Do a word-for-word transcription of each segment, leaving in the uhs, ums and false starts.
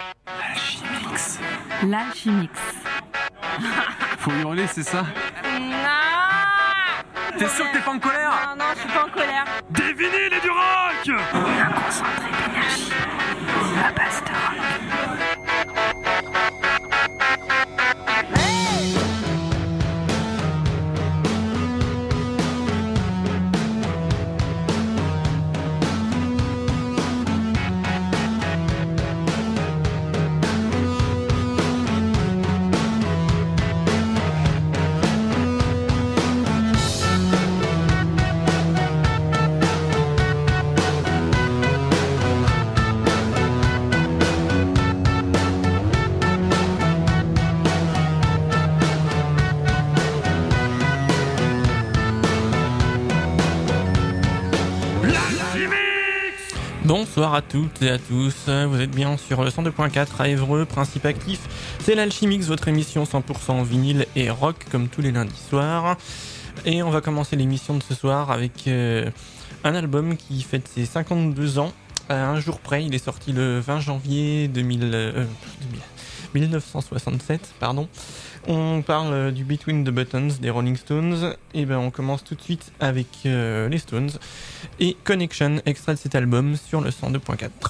L'Alchimix. L'Alchimix. Faut hurler, c'est ça? Non. T'es sûr que t'es pas en colère? Non, non, je suis pas en colère. Des vinyles et du rock! Un concentré d'énergie à base de rock. Bonsoir à toutes et à tous, vous êtes bien sur le cent deux point quatre à Évreux, Principe Actif. C'est l'Alchimix, votre émission cent pour cent vinyle et rock comme tous les lundis soirs. Et on va commencer l'émission de ce soir avec euh, un album qui fête ses cinquante-deux ans. À un jour près, il est sorti le vingt janvier deux mille, euh, mille neuf cent soixante-sept. Pardon. On parle du Between the Buttons des Rolling Stones. Et ben on commence tout de suite avec euh, les Stones et Connection, extrait de cet album sur le cent deux point quatre.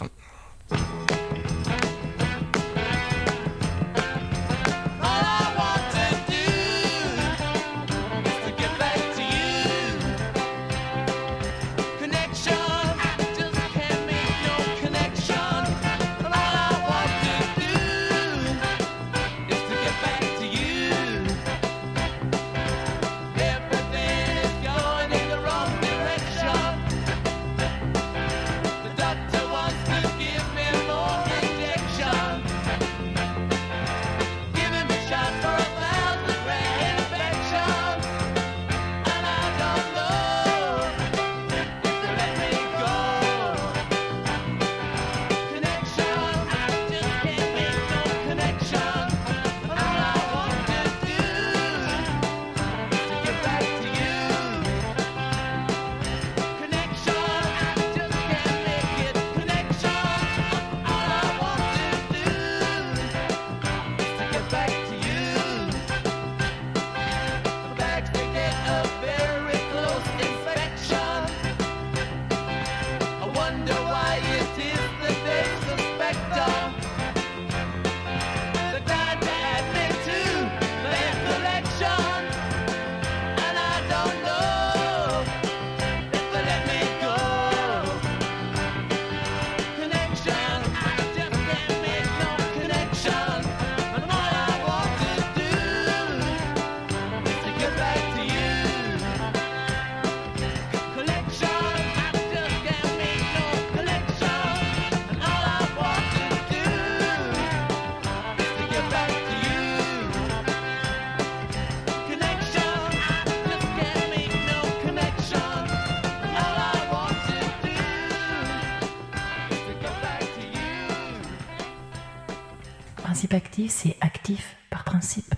Principe Actif, c'est actif par principe.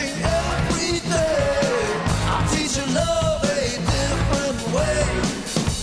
Love a different way.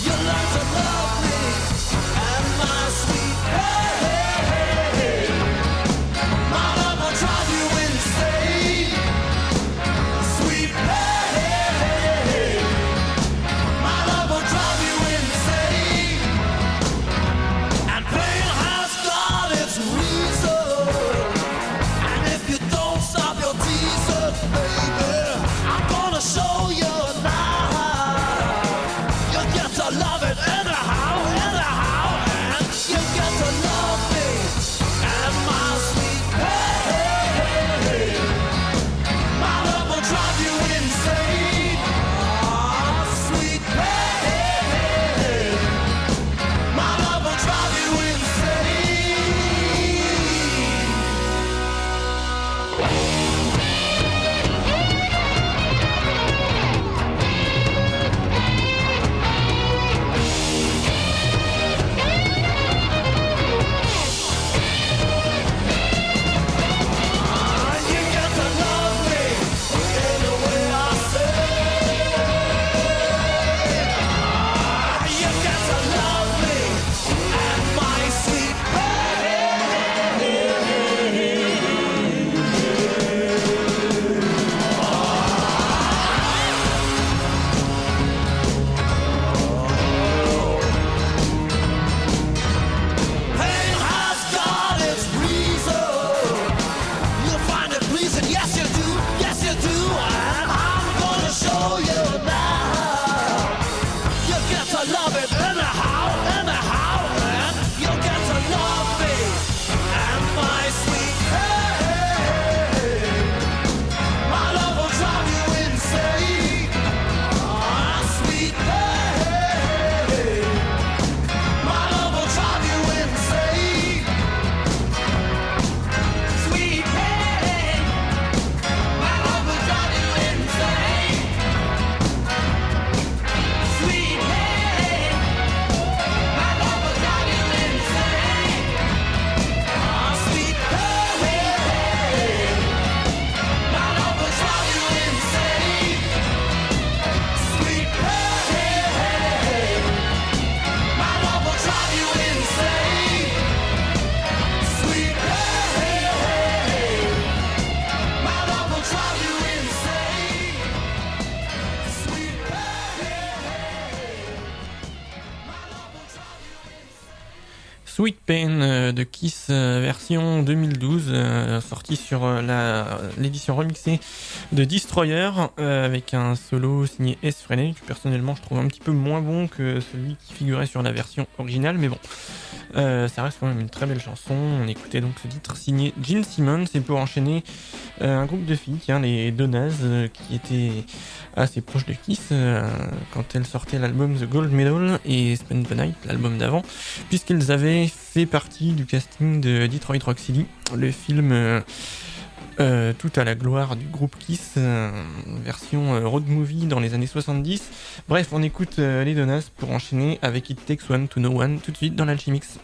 Sweet Pain euh, de Kiss euh, version deux mille douze, euh, sorti sur euh, la, l'édition remixée de Destroyer, euh, avec un solo signé S. Frehley, que personnellement je trouve un petit peu moins bon que celui qui figurait sur la version originale, mais bon, euh, ça reste quand même une très belle chanson. On écoutait donc ce titre signé Gene Simmons, et pour enchaîner euh, un groupe de filles, tiens, les Donnas, euh, qui étaient assez proches de Kiss euh, quand elles sortaient l'album The Gold Medal et Spend the Night, l'album d'avant, puisqu'elles avaient fait partie du casting de Detroit Rock City, le film euh, euh, tout à la gloire du groupe Kiss, euh, version euh, road movie dans les années soixante-dix. Bref, on écoute euh, les Donnas pour enchaîner avec It Takes One to Know One tout de suite dans l'Alchimix.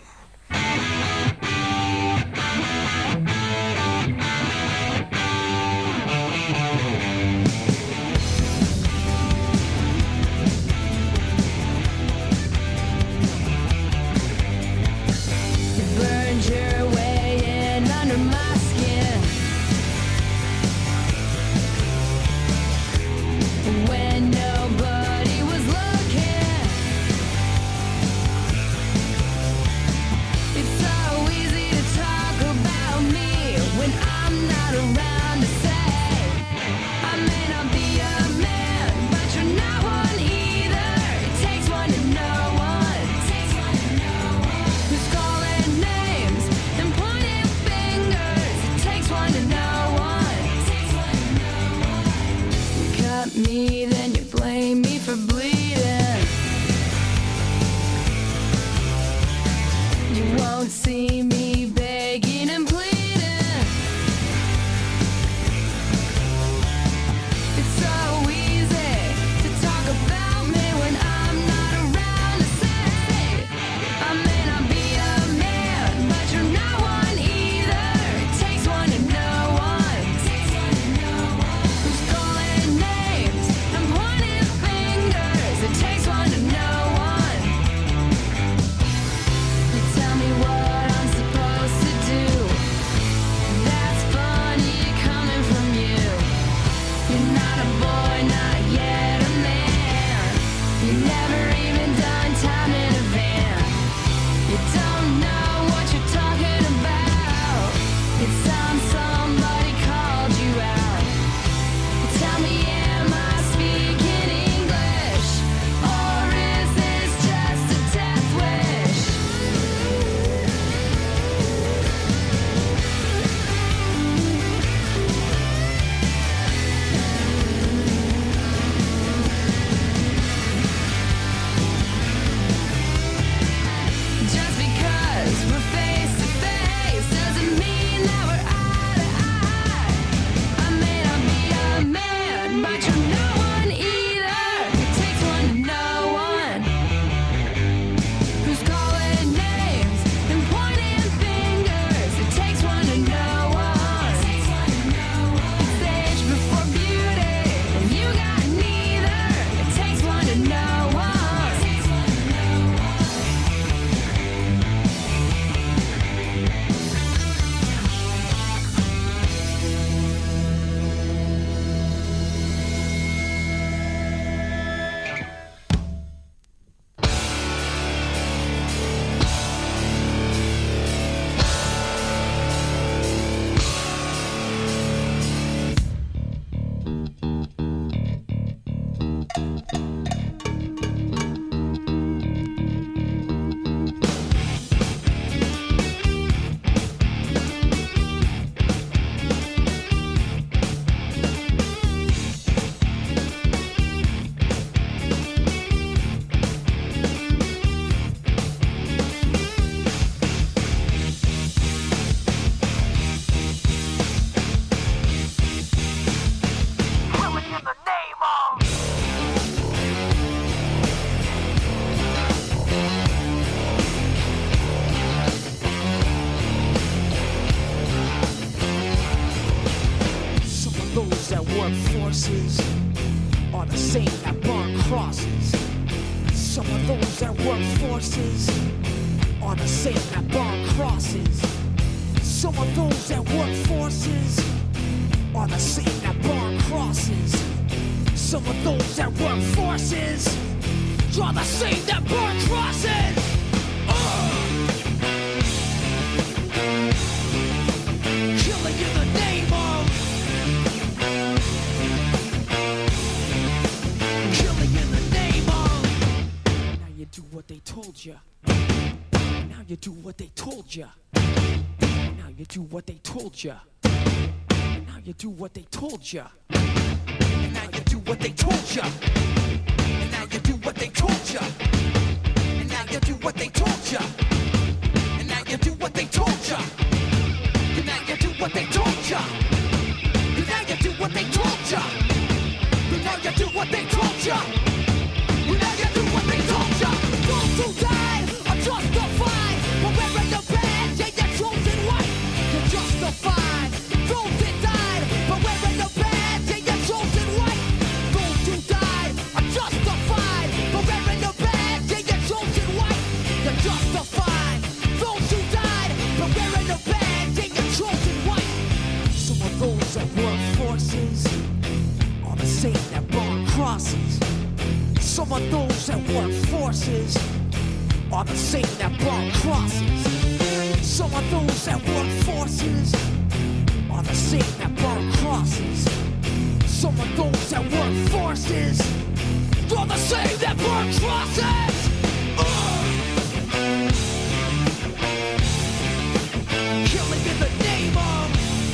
Me, then you blame me for bleeding. You won't see me begging and pleading. It's so easy to talk about me when I'm not around to say I may not be a man, but you're not one either. It takes one to know one. Who's calling names and pointing fingers? It takes one to know one. You tell me what I'm supposed to do. That's funny coming from you. You're not a boy, not yet a man. You never even done time in a van. You don't know what you're talking about. It's time somebody called you out. Tell me, am I speaking English, or is this just a death wish? Just because we're face to face doesn't mean that we're eye to eye. I may not be a man, but you're no one either. It takes one to know one. Who's calling names and pointing fingers? It takes one to know one. It's age before beauty, and you got neither. It takes one to know one. Some of those that work forces are the same that burn crosses. Some of those that work forces are the same that burn crosses. Some of those that work forces are the same that burn crosses. Some of those that work forces are the same that burn crosses. Uh! do what they told ya. Now you do what they told ya. Now you do what they told ya. Now you do what they told ya. Now you do what they told ya. And now you do what they told ya. And now you do what they told ya. And now you do what they told ya. And now you do what they told ya. And now you do what they told ya. And now you do what they told ya. Those who died are justified for wearing the badge and your chosen white. You're justified. Those that died for wearing the badge and your chosen white. Those who died are justified for wearing the badge and your chosen white. You're justified. Those who died for wearing the badge and your chosen white. Some of those that work forces are the same that burn crosses. Some of those that work forces are the same that burn crosses. Some of those that work forces are the same that burn crosses. Some of those that work forces are the same that burn crosses. Ugh. Killing in the name of.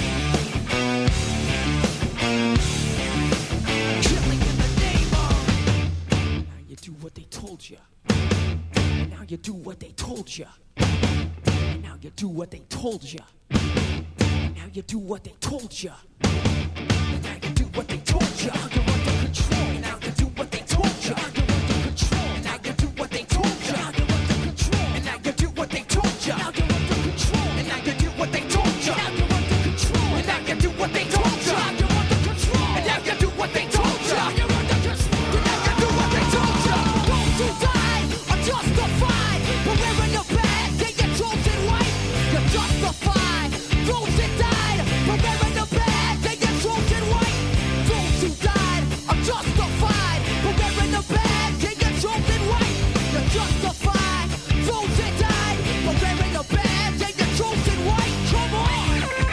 Killing in the name of. Now you do what they told you. Now you do what they told you. Now you do what they told you. Now you do what they told you. Now you do what they told you. Now you're under control. Now you do what they told you. Now you're under control. Now you do what they told you. Now you're under control. And now you do what they told you. Now you're under control. And now you do what they told you. Now you're under control. And now you do what they told you. Now you're under control. And now you do what they told you. Now you're under control. And now you do what they told you. Those who died are justified for wearing the badge and your chosen white. You're justified. Those that died for wearing the badge and your chosen white. Those who died are justified for wearing the badge and your chosen white. You're justified. Those that died for wearing the badge and your chosen white. Come on.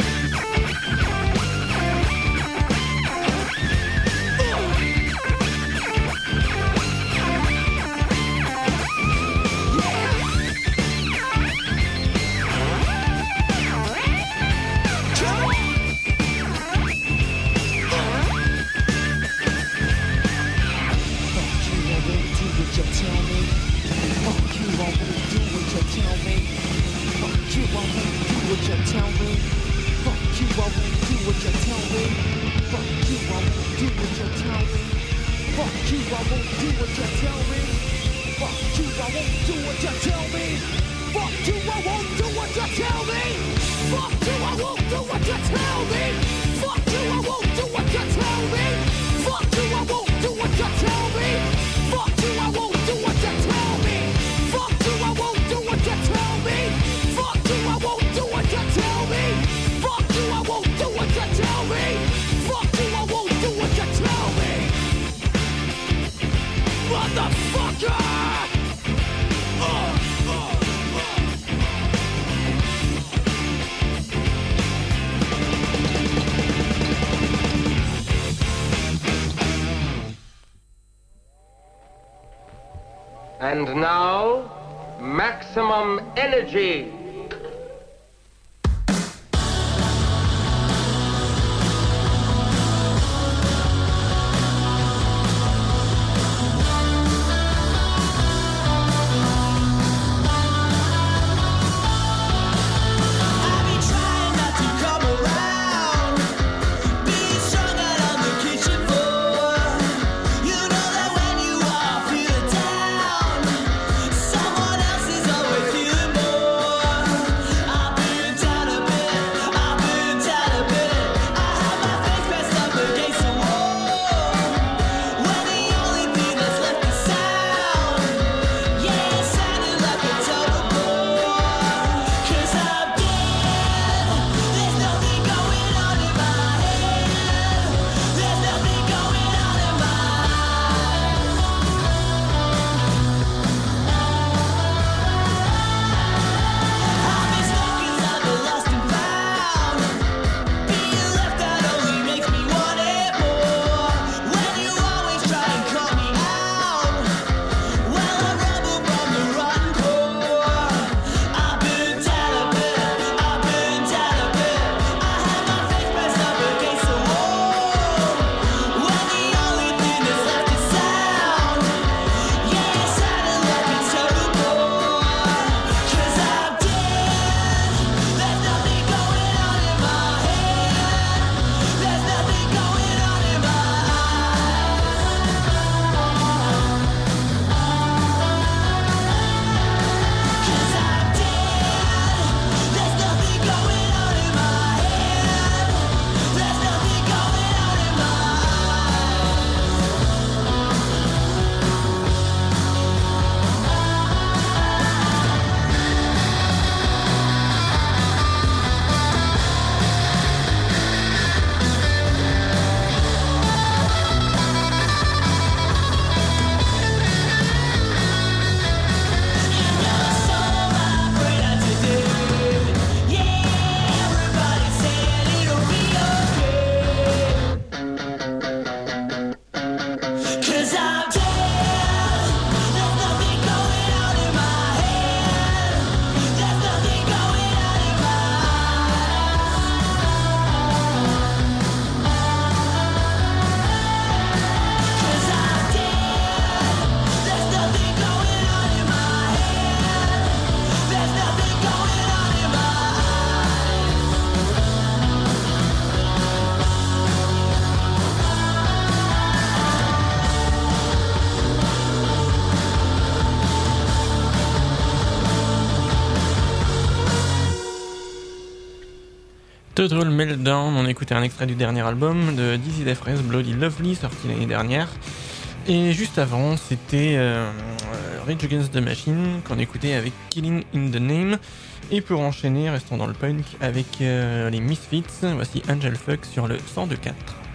And now, maximum energy. Someone else is always feeling more. Total Meltdown, on écoutait un extrait du dernier album de Dizzy Death Bloody Lovely, sorti l'année dernière. Et juste avant, c'était euh, Rage Against the Machine, qu'on écoutait avec Killing in the Name. Et pour enchaîner, restons dans le punk avec euh, les Misfits, voici Angel Fuck sur le cent deux point quatre.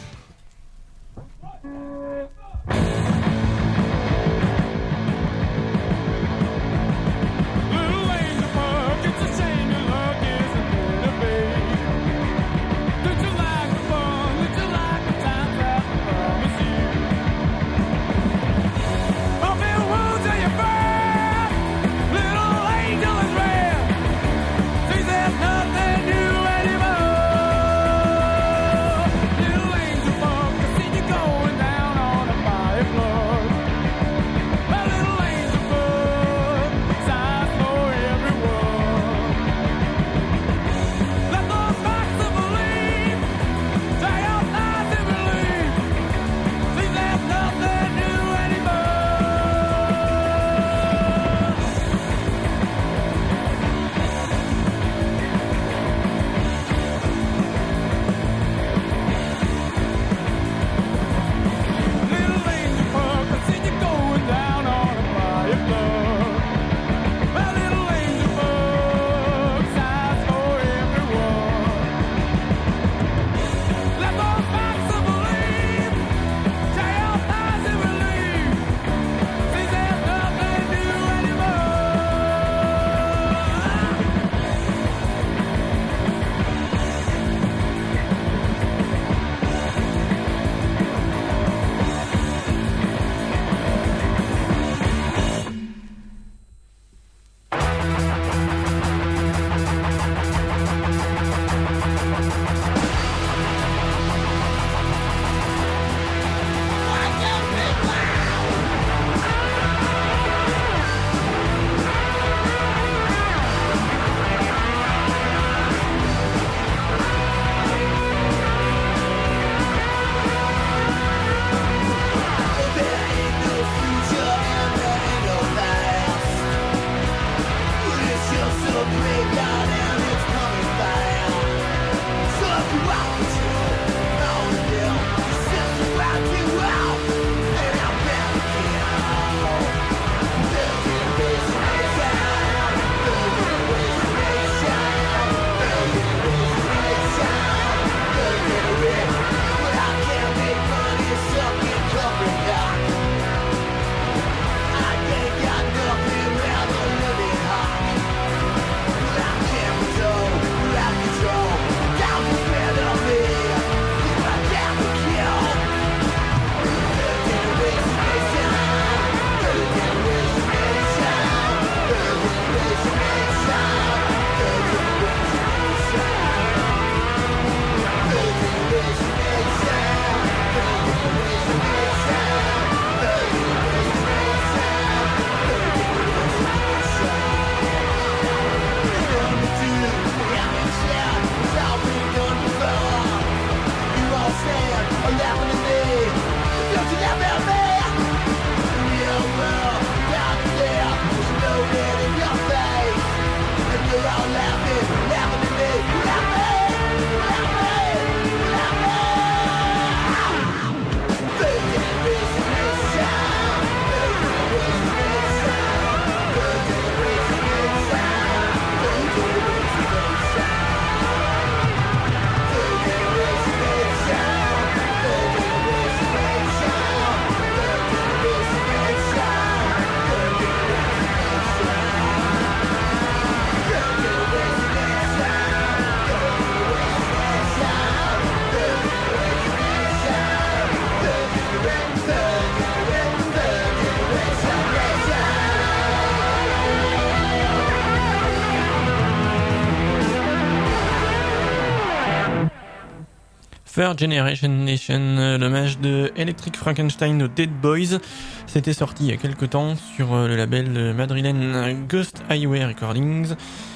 Third Generation Nation, l'hommage de Electric Frankenstein aux Dead Boys. C'était sorti il y a quelques temps sur le label madrilène Ghost Highway Recordings.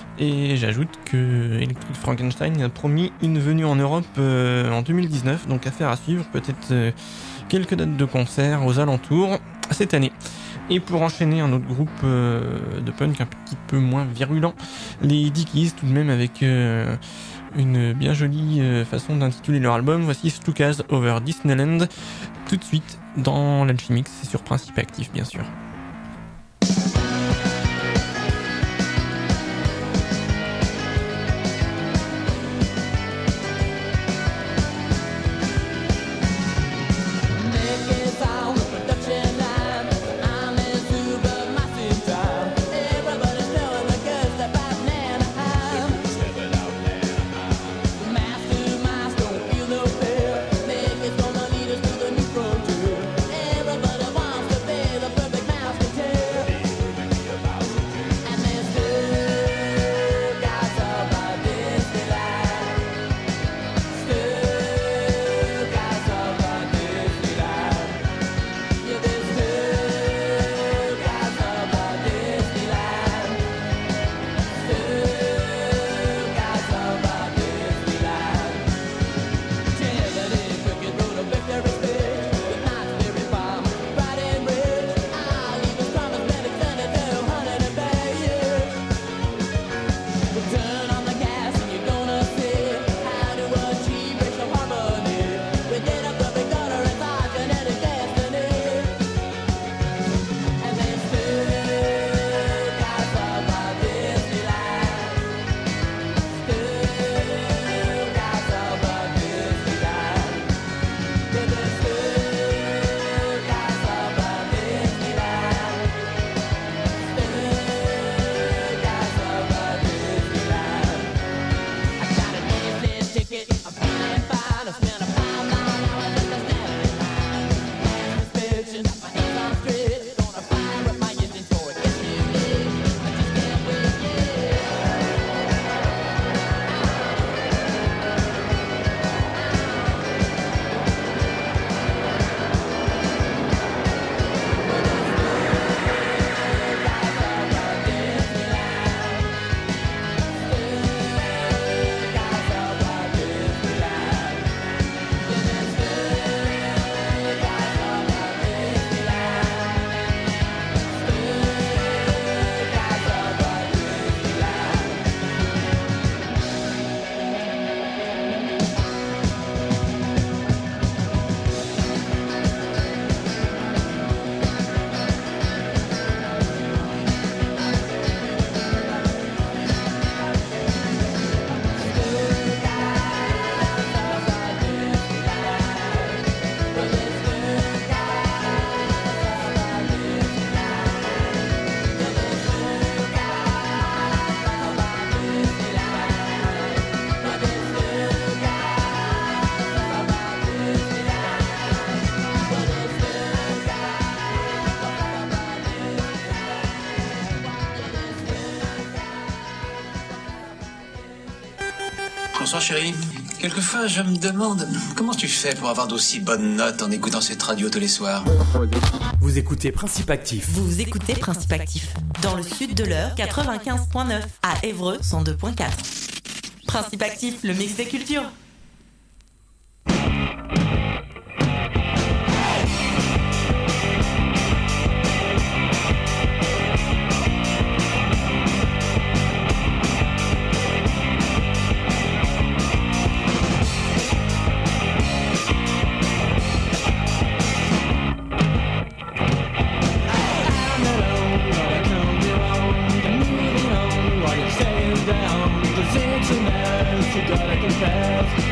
Et j'ajoute que Electric Frankenstein a promis une venue en Europe euh, en deux mille dix-neuf, donc affaire à suivre, peut-être euh, quelques dates de concert aux alentours cette année. Et pour enchaîner, un autre groupe euh, de punk un petit peu moins virulent, les Dickies, tout de même avec euh, Une bien jolie euh, façon d'intituler leur album. Voici Stukas Over Disneyland. Tout de suite dans l'Alchimix, c'est sur Principe Actif bien sûr. Bonsoir chérie. Quelquefois, je me demande comment tu fais pour avoir d'aussi bonnes notes en écoutant cette radio tous les soirs. Vous écoutez Principe Actif. Vous écoutez Principe Actif. Dans le sud de l'Eure, quatre-vingt-quinze virgule neuf. À Évreux, cent deux virgule quatre. Principe Actif, le mix des cultures. You gotta confess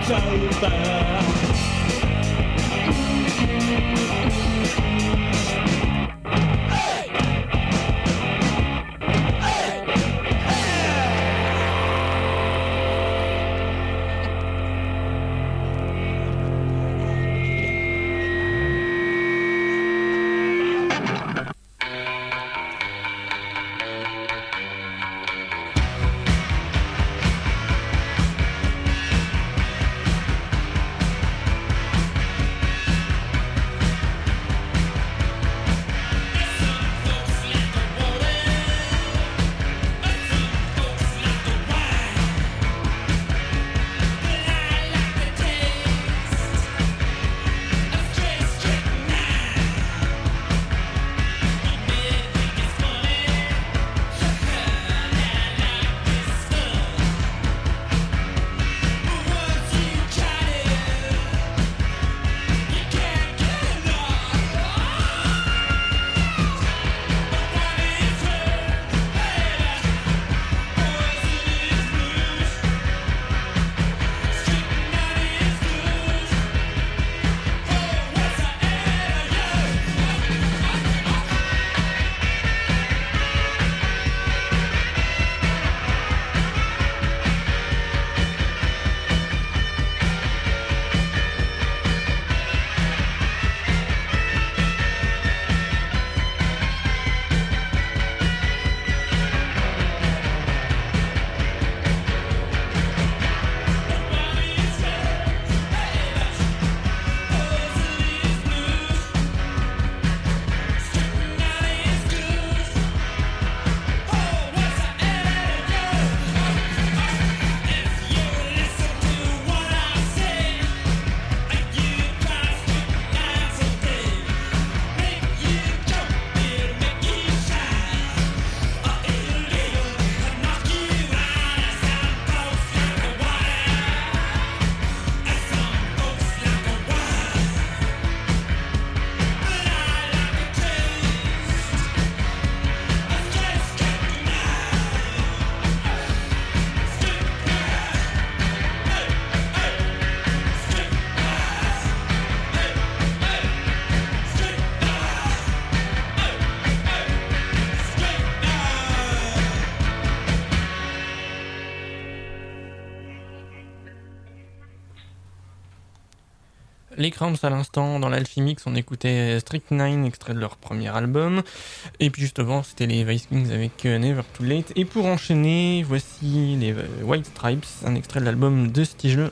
Les Cramps à l'instant, dans l'Alchimix, on écoutait Strychnine, extrait de leur premier album. Et puis juste avant, c'était les Vice Kings avec uh, Never Too Late. Et pour enchaîner, voici les uh, White Stripes, un extrait de l'album de ce jeu,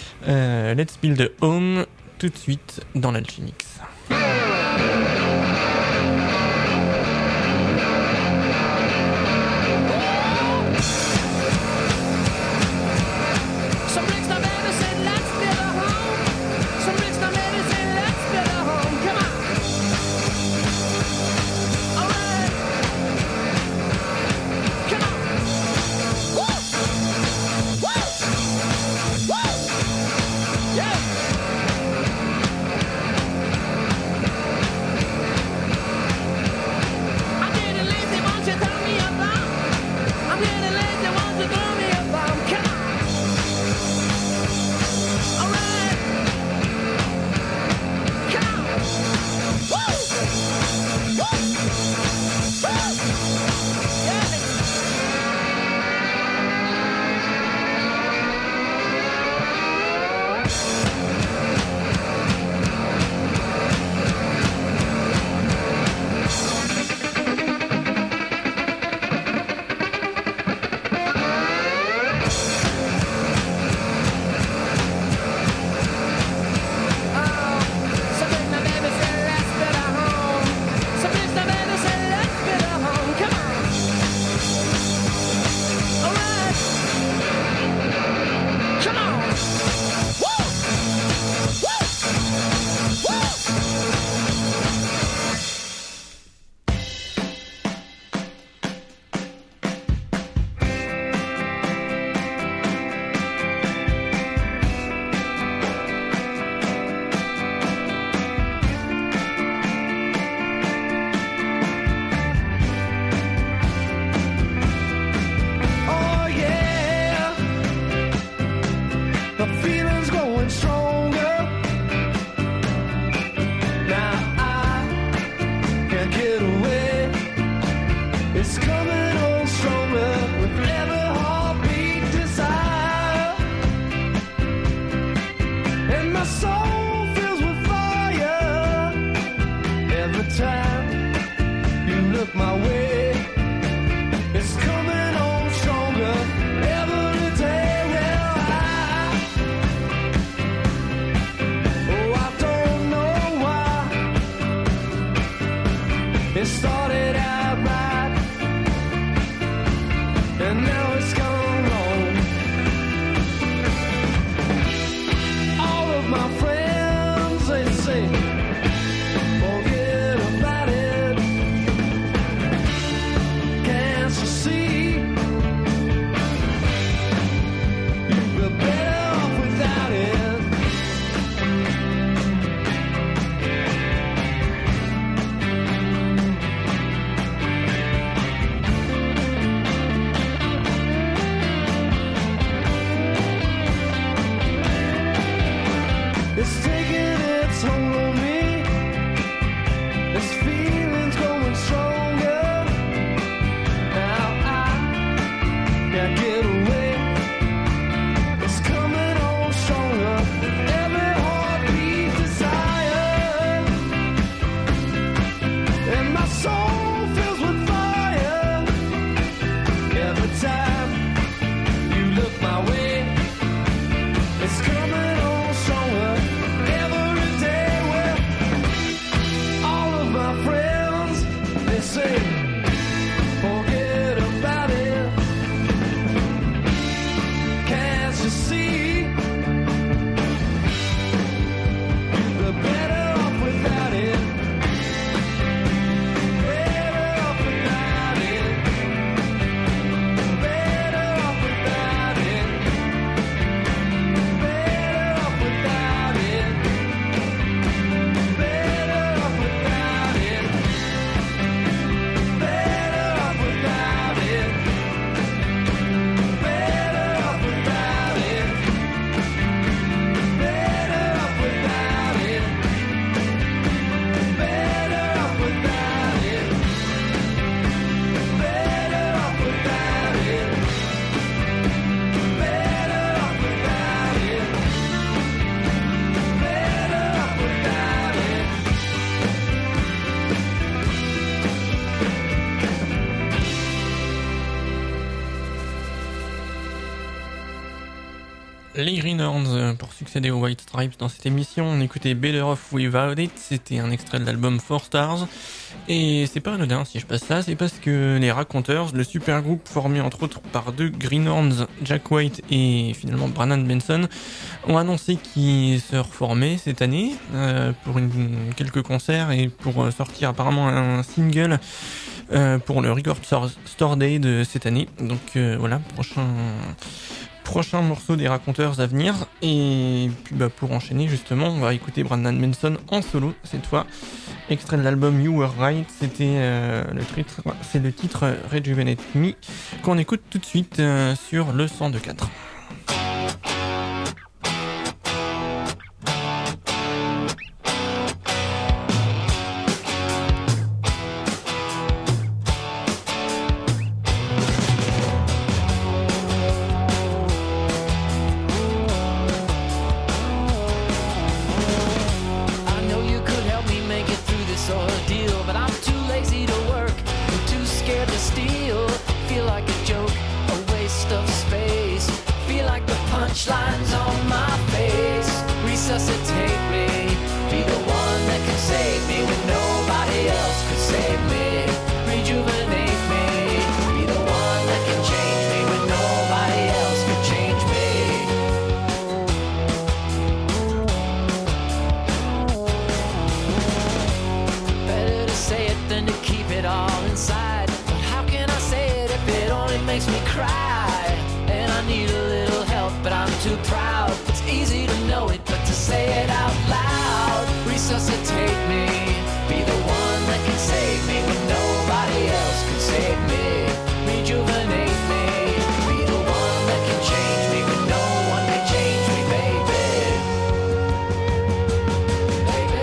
uh, Let's Build a Home, tout de suite dans l'Alchimix. Yeah! look my way, it's coming on stronger every day. Well, I, oh, I don't know why it started out right, and now it's gone wrong. All of my friends, they say, forget about it. Can't you see? You'd be better off without it. It's taking its toll on me. This feeling's growing stronger. Now I can't get away. It's coming on stronger. Every heartbeat desire, and my soul fills with fire. Every time you look my way, it's coming on stronger every day. Well, all of my friends, they say, forget about it. Can't you see? You'd be better off without it. Better off without it. Better off without it. Better off without it. Better off without it. Better off without it. Better off without it. Better off without it. Better off without it. Better off without it. Better off without it. Better off without it. Les Greenhorns euh, pour succéder aux White Stripes dans cette émission. On écoutait Better Off Without It, c'était un extrait de l'album Four Stars. Et c'est pas anodin si je passe ça, c'est parce que les Raconteurs, le super groupe formé entre autres par deux Greenhorns, Jack White et finalement Brannan Benson, ont annoncé qu'ils se reformaient cette année euh, pour une, quelques concerts et pour euh, sortir apparemment un single euh, pour le Record Store Day de cette année. Donc euh, voilà, prochain... Prochain morceau des Raconteurs à venir. Et puis bah, pour enchaîner justement, on va écouter Brannan Benson en solo cette fois. Extrait de l'album You Were Right, c'était euh, le titre, c'est le titre Rejuvenate Me qu'on écoute tout de suite euh, sur le cent deux point quatre. I know you could help me make it through this ordeal, but I'm too lazy to work and too scared to steal. Feel like a joke, a waste of space. Feel like the punchline's on my face. Resuscitate me, be the one that can save me when nobody else could save me. Rejuvenate me, be the one that can change me when nobody else could change me. Better to say it than to keep it all inside. But how can I say it if it only makes me cry? And I need a little help, but I'm too proud. It's easy to know it, but to say it out loud. Resuscitate me, be the one that can save me when nobody else can save me. Rejuvenate me, be the one that can change me when no one can change me, baby. Baby.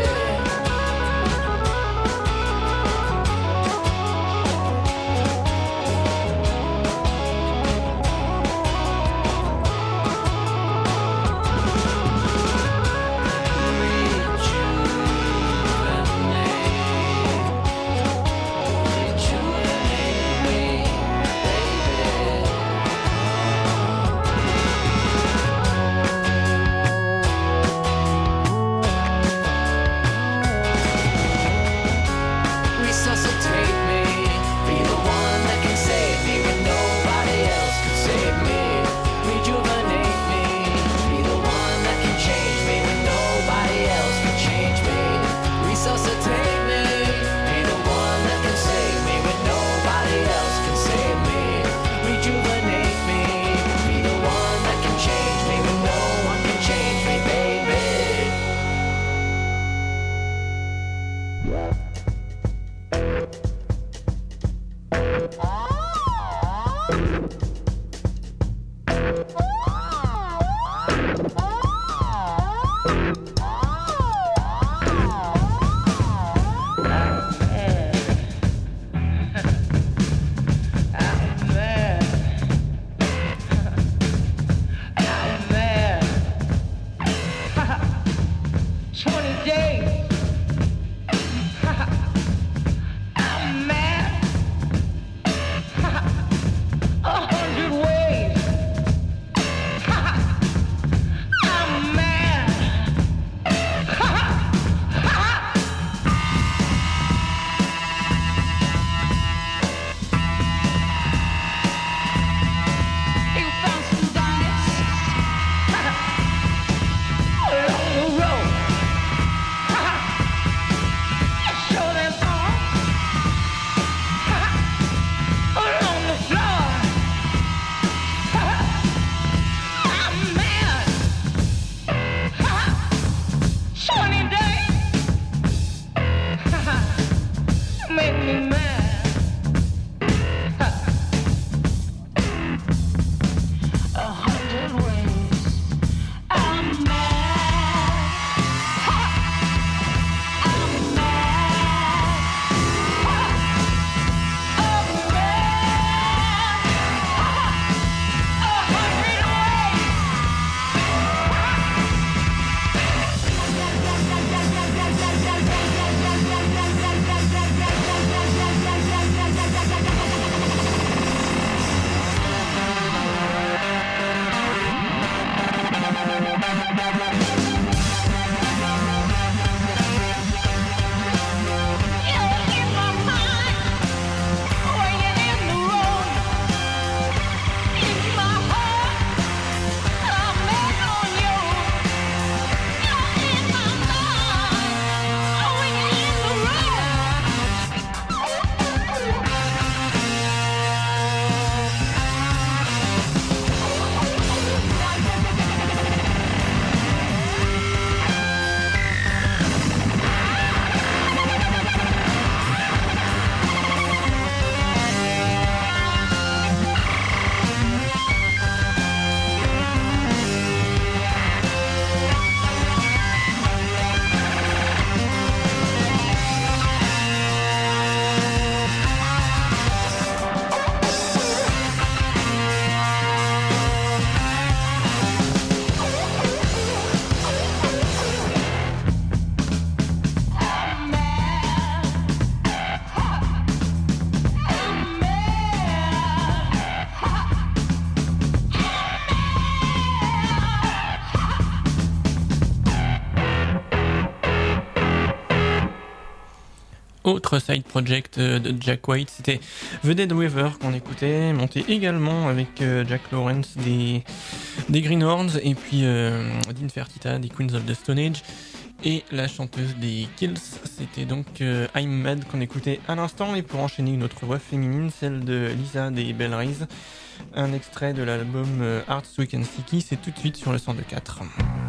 autre side project de Jack White, c'était The Dead Weaver qu'on écoutait, monté également avec euh, Jack Lawrence des, des Greenhorns et puis euh, Dean Fertita des Queens of the Stone Age et la chanteuse des Kills, c'était donc euh, I'm Mad qu'on écoutait à l'instant. Et pour enchaîner, une autre voix féminine, celle de Lisa des Bell Rees, un extrait de l'album euh, Hearts Weak and Sticky, c'est tout de suite sur le cent deux point quatre.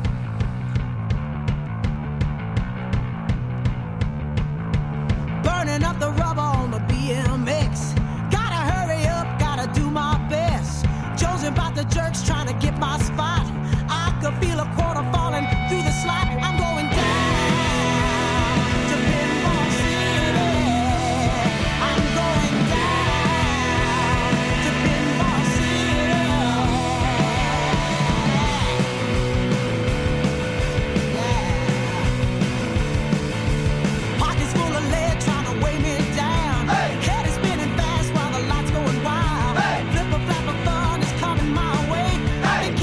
Burning up the rubber on the B M X. Gotta hurry up, gotta do my best. Jonesing about the jerks, trying to get my spot. I could feel a quarter falling through the slot. I'm going down to Pinball City. I'm going down to Pinball City. Yeah. Pockets full of lead, trying to weigh me down. Hey. Head is spinning fast while the lights going wild. Hey. Flip a flap of fun is coming my way. Hey.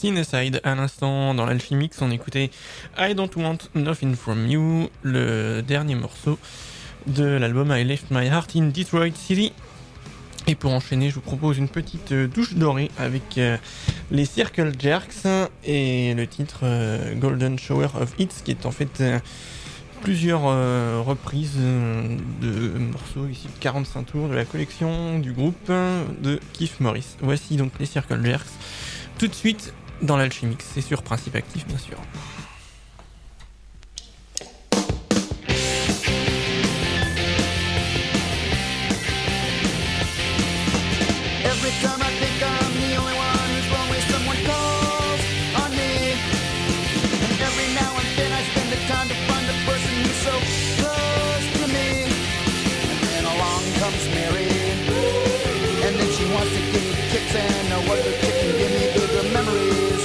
Cineside. À l'instant, dans l'Alchimix, on écoutait I Don't Want Nothing From You, le dernier morceau de l'album I Left My Heart in Detroit City. Et pour enchaîner, je vous propose une petite douche dorée avec euh, les Circle Jerks et le titre euh, Golden Shower of Hits, qui est en fait euh, plusieurs euh, reprises euh, de morceaux ici de quarante-cinq tours de la collection du groupe de Keith Morris. Voici donc les Circle Jerks, tout de suite dans l'Alchimix, c'est sur Principe Actif bien sûr. Every time I think I'm the only one who's lonely, someone calls on me. And every now and then I spend the time to find the person who's so close to me. And then along comes Mary, and then she wants to give me kicks, and no other chick can give me bigger memories.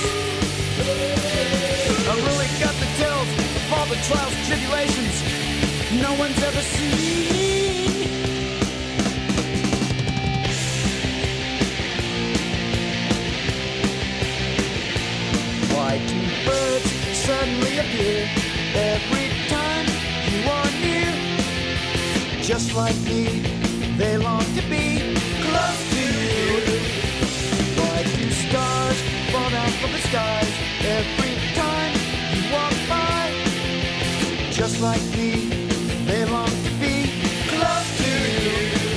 I really got the tales of all the trials and tribulations no one's ever seen. Why do birds suddenly appear every time you are near? Just like me, they long to be close to you. Why do stars fall down from the skies every time you walk by? Just like me, they long to be close to you.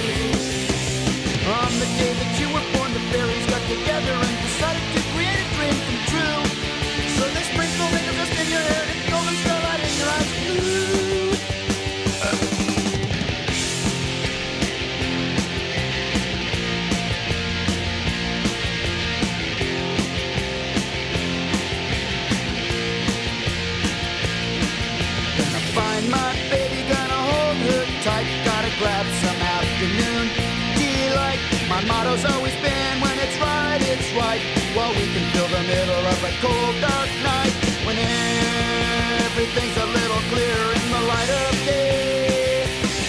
On the day that you were born, the fairies got together and decided to create a dream come true. So they sprinkle rainbow dust in your hair and golden starlight in your eyes blue. Uh. Gonna find my baby, gonna hold her tight, gotta grab some afternoon delight. My motto's always been, when it's right, it's right. Well, we can fill the middle of a cold, dark night, when everything's a little clearer in the light of day.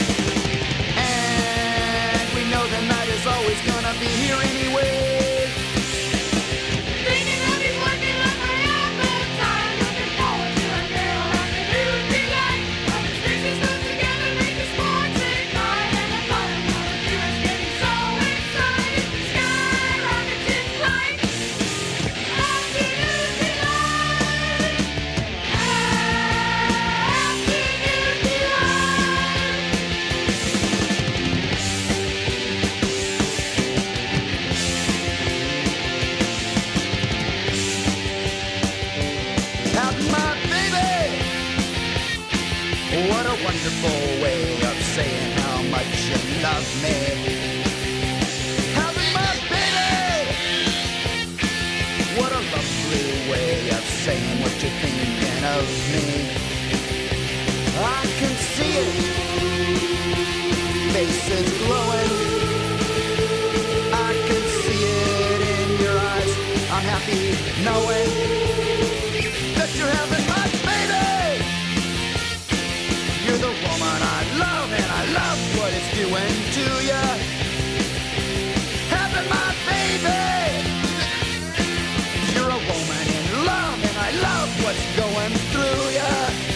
And we know the night is always gonna be here anyway. Thinking of you working like I have no time, looking forward to a girl afternoon delight. All the spaces put together make the sports ignite, and the thought of one of you is getting so excited. Sky rockets in flight. Afternoon delight. Afternoon delight. Have my baby. What a wonderful way of saying how much you love me. Having my baby. What a lovely way of saying what you're thinking of me. I can see it. Faces glowing. I can see it in your eyes. I'm happy knowing that you're having my baby. You're the woman I love, and I love what it's doing to you. Having my baby. You're a woman in love, and I love what's going through you.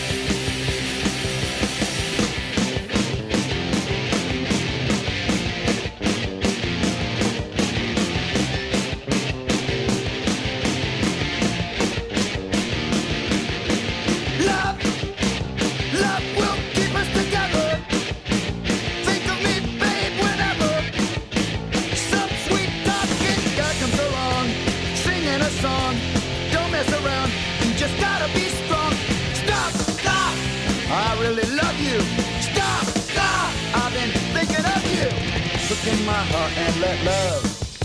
Love, love will keep us together. Think of me, babe, whenever some sweet talking guy comes along, singing a song. Don't mess around, you just gotta be strong. Stop, stop, I really love you. Stop, stop, I've been thinking of you. Look in my heart and let love.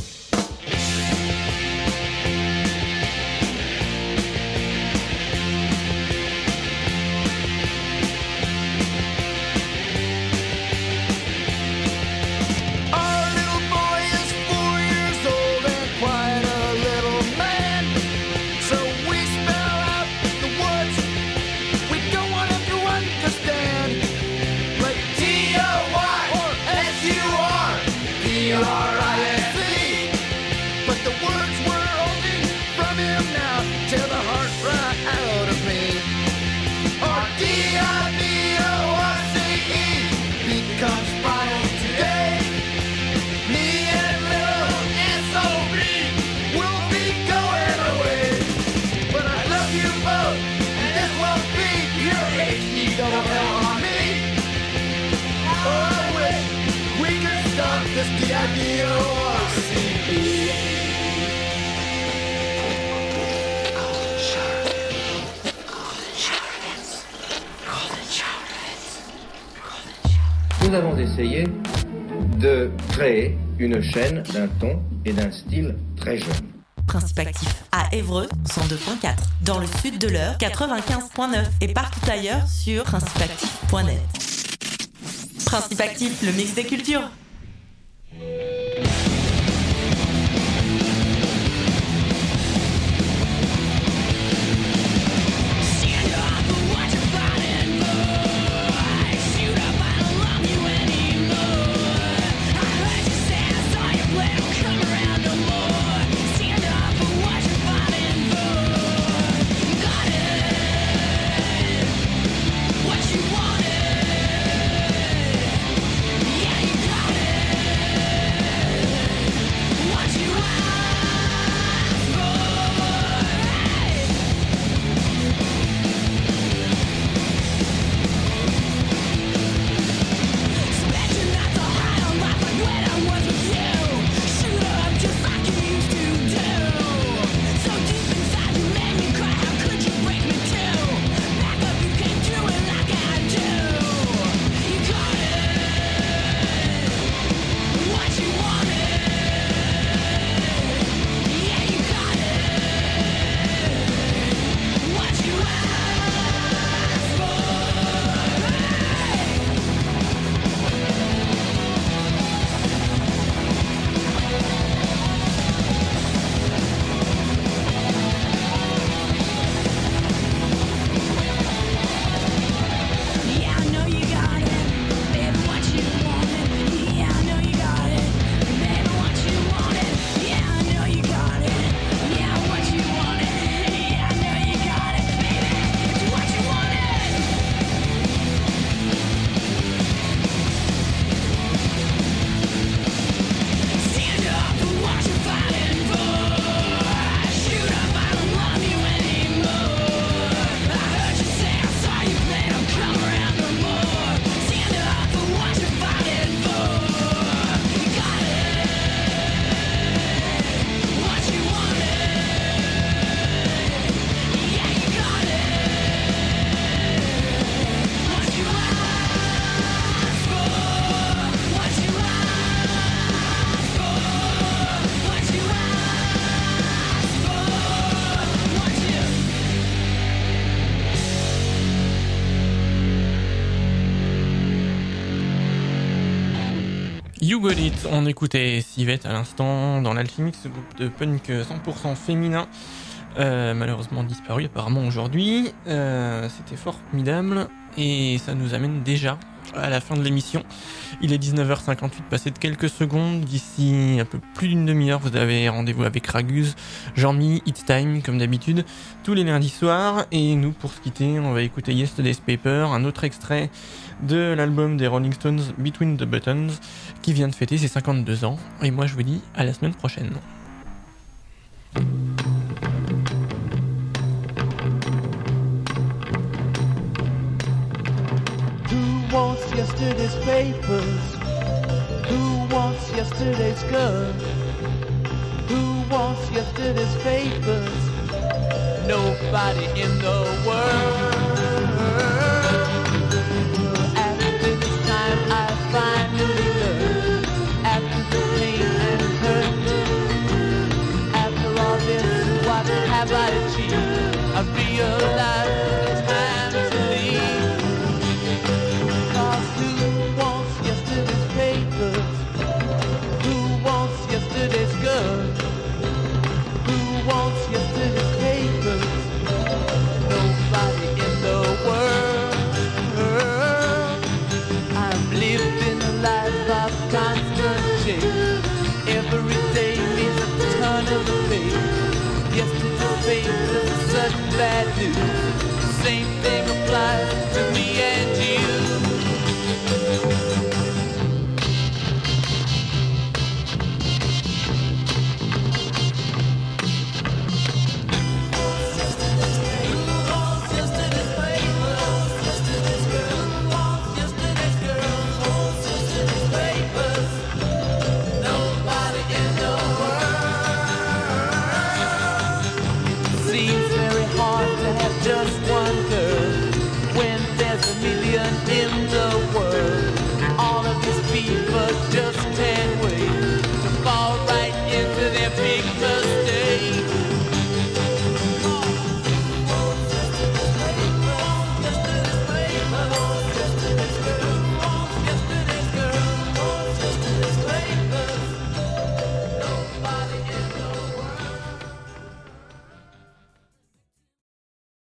Our little boy is four years old and quite a little man. So we spell out the words we don't want him to understand. Like T O Y or S U R P R I S E. idea was C B. Nous avons essayé de créer une chaîne d'un ton et d'un style très jeune. Principe actif à Évreux, cent deux point quatre. Dans le sud de l'Eure, quatre-vingt-quinze point neuf. Et partout ailleurs sur principe actif point net. Principe actif, le mix des cultures. You Got It, on écoutait Civette à l'instant dans l'Alchimix, ce groupe de punk cent pour cent féminin, euh, malheureusement disparu apparemment aujourd'hui. Euh, c'était formidable et ça nous amène déjà à la fin de l'émission. Il est dix-neuf heures cinquante-huit, passé de quelques secondes. D'ici un peu plus d'une demi-heure, vous avez rendez-vous avec Raguse, Jean-Mi, It's Time, comme d'habitude, tous les lundis soirs. Et nous, pour se quitter, on va écouter Yesterday's Paper, un autre extrait de l'album des Rolling Stones, Between the Buttons, qui vient de fêter ses cinquante-deux ans. Et moi, je vous dis à la semaine prochaine. Who wants yesterday's papers? Who wants yesterday's girl? Who wants yesterday's papers? Nobody in the world. After this time I finally learned. After the pain and hurt, after all this, what have I achieved? I realize it's time to leave. Cause who wants yesterday's papers? Who wants yesterday's girl? Who wants yesterday's papers? Nobody in the world. I'm living a life of constant change. Every day is a turn of the page. Yesterday's papers are such bad news.